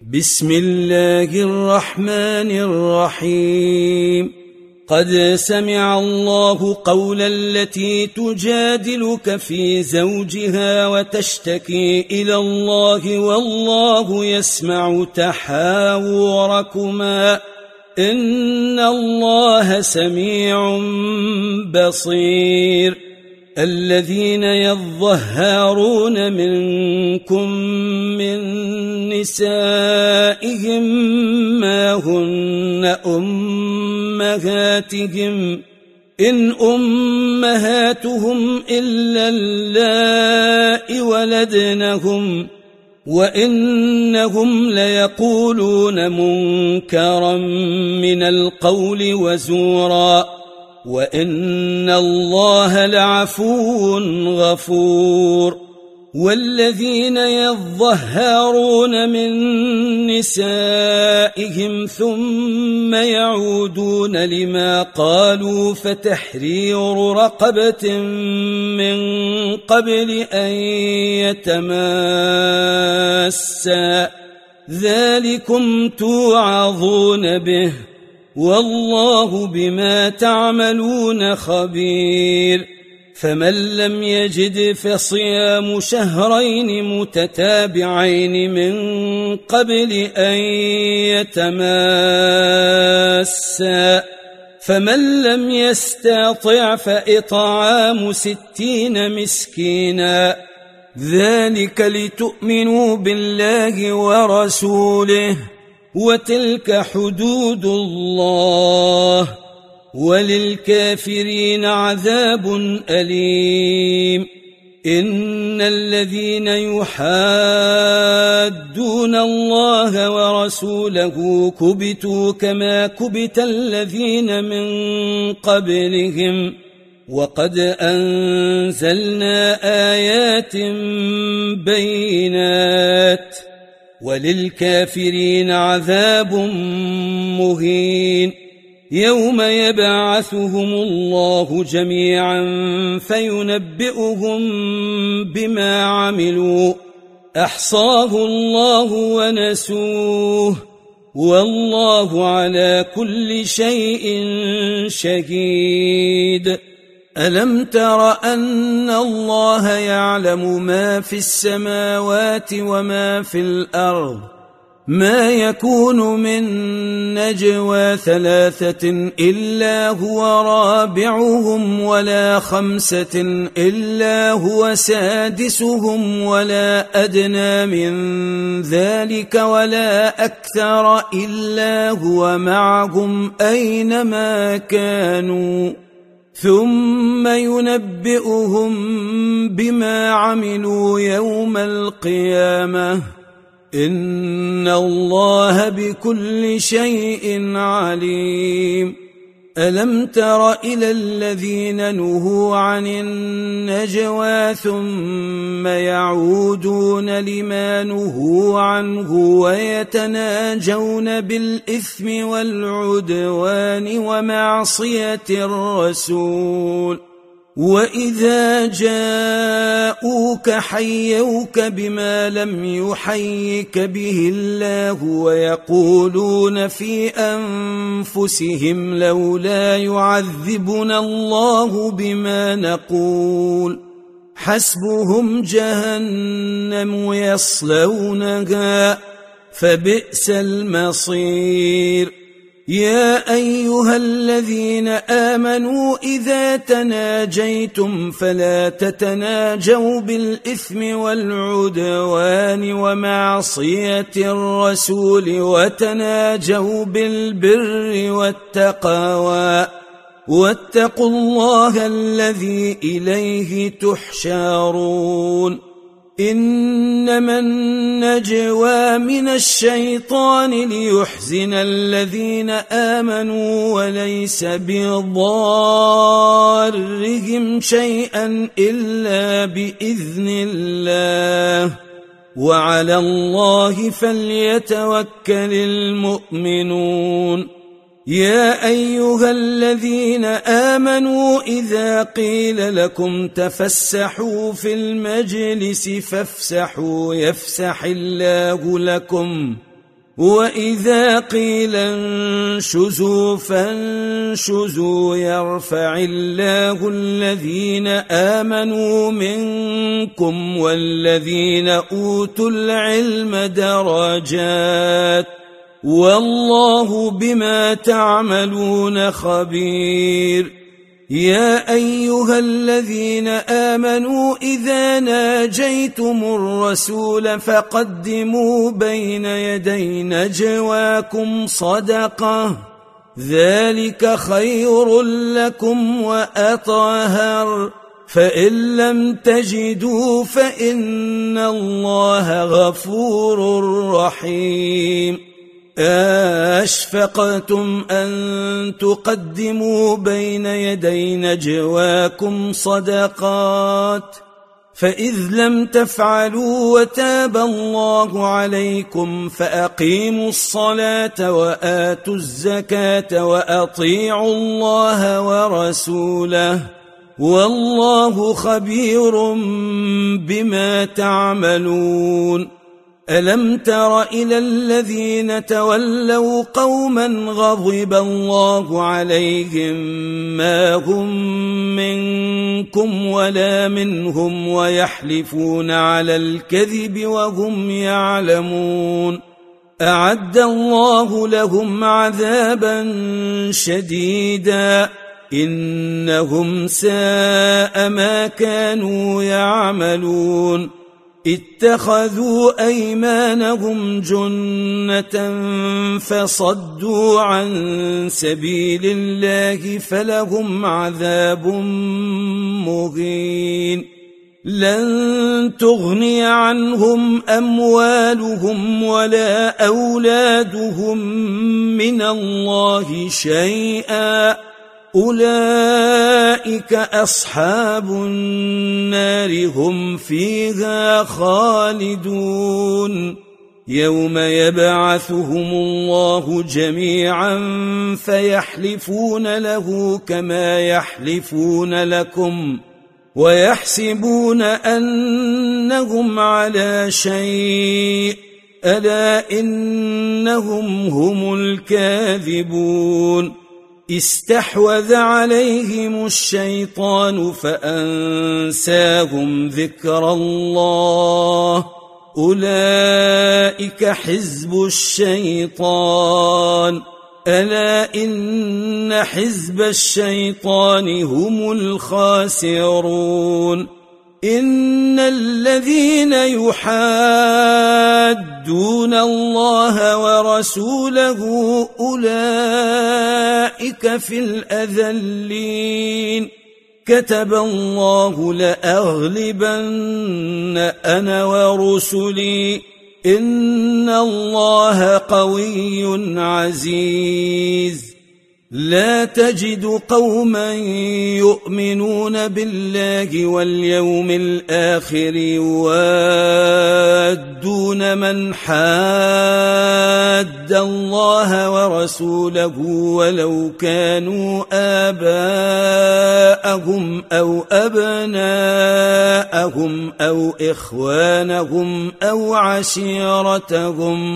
بسم الله الرحمن الرحيم. قد سمع الله قول التي تجادلك في زوجها وتشتكي إلى الله والله يسمع تحاوركما إن الله سميع بصير. الذين يظهرون منكم من نسائهم ما هن أمهاتهم إن أمهاتهم إلا اللائي ولدنهم وإنهم ليقولون منكرا من القول وزورا وإن الله لعفو غفور. والذين يظهرون من نسائهم ثم يعودون لما قالوا فتحرير رقبة من قبل أن يتماسا ذلكم توعظون به والله بما تعملون خبير. فمن لم يجد فصيام شهرين متتابعين من قبل أن يتماسا فمن لم يستطع فإطعام 60 مسكينا ذلك لتؤمنوا بالله ورسوله وتلك حدود الله وللكافرين عذاب أليم. إن الذين يحادون الله ورسوله كبتوا كما كبت الذين من قبلهم وقد أنزلنا آيات بينات وللكافرين عذاب مهين. يوم يبعثهم الله جميعا فينبئهم بما عملوا أحصاه الله ونسوه والله على كل شيء شهيد. ألم تر أن الله يعلم ما في السماوات وما في الأرض ما يكون من نجوى 3 إلا هو رابعهم ولا 5 إلا هو سادسهم ولا أدنى من ذلك ولا أكثر إلا هو معهم أينما كانوا ثم ينبئهم بما عملوا يوم القيامة إن الله بكل شيء عليم. ألم تر إلى الذين نهوا عن النجوى ثم يعودون لما نهوا عنه ويتناجون بالإثم والعدوان ومعصية الرسول وإذا جاءوك حيوك بما لم يحيك به الله ويقولون في أنفسهم لولا يعذبنا الله بما نقول حسبهم جهنم يصلونها فبئس المصير. يا أيها الذين آمنوا إذا تناجيتم فلا تتناجوا بالإثم والعدوان ومعصية الرسول وتناجوا بالبر والتقوى واتقوا الله الذي إليه تحشرون. إنما النجوى من الشيطان ليحزن الذين آمنوا وليس بضارهم شيئا إلا بإذن الله وعلى الله فليتوكل المؤمنون. يا أيها الذين آمنوا إذا قيل لكم تفسحوا في المجلس فافسحوا يفسح الله لكم وإذا قيل انشزوا فانشزوا يرفع الله الذين آمنوا منكم والذين أوتوا العلم درجات والله بما تعملون خبير. يا أيها الذين آمنوا إذا ناجيتم الرسول فقدموا بين يدي نجواكم صدقة ذلك خير لكم وأطهر فإن لم تجدوا فإن الله غفور رحيم. أشفقتم أن تقدموا بين يدي نجواكم صدقات فإذ لم تفعلوا وتاب الله عليكم فأقيموا الصلاة وآتوا الزكاة وأطيعوا الله ورسوله والله خبير بما تعملون. ألم تر إلى الذين تولوا قوما غضب الله عليهم ما هم منكم ولا منهم ويحلفون على الكذب وهم يعلمون أعد الله لهم عذابا شديدا إنهم ساء ما كانوا يعملون. اتخذوا أيمانهم جنة فصدوا عن سبيل الله فلهم عذاب مهين. لن تغني عنهم أموالهم ولا أولادهم من الله شيئا أولئك أصحاب النار هم فيها خالدون. يوم يبعثهم الله جميعا فيحلفون له كما يحلفون لكم ويحسبون أنهم على شيء ألا إنهم هم الكاذبون. استحوذ عليهم الشيطان فأنساهم ذكر الله أولئك حزب الشيطان ألا إن حزب الشيطان هم الخاسرون. إن الذين يحادون الله ورسوله أولئك في الأذلين. كتب الله لأغلبن أنا ورسلي إن الله قوي عزيز. لا تجد قوما يؤمنون بالله واليوم الآخر يوادون من حاد الله ورسوله ولو كانوا آباءهم أو أبناءهم أو إخوانهم أو عشيرتهم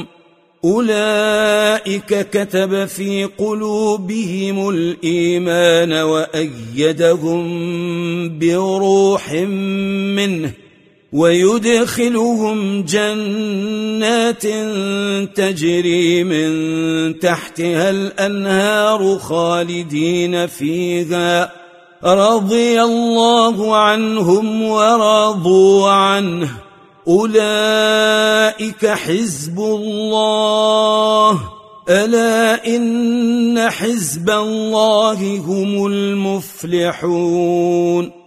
أولئك كتب في قلوبهم الإيمان وأيدهم بروح منه ويدخلهم جنات تجري من تحتها الأنهار خالدين فيها رضي الله عنهم ورضوا عنه أولئك حزب الله ألا إن حزب الله هم المفلحون.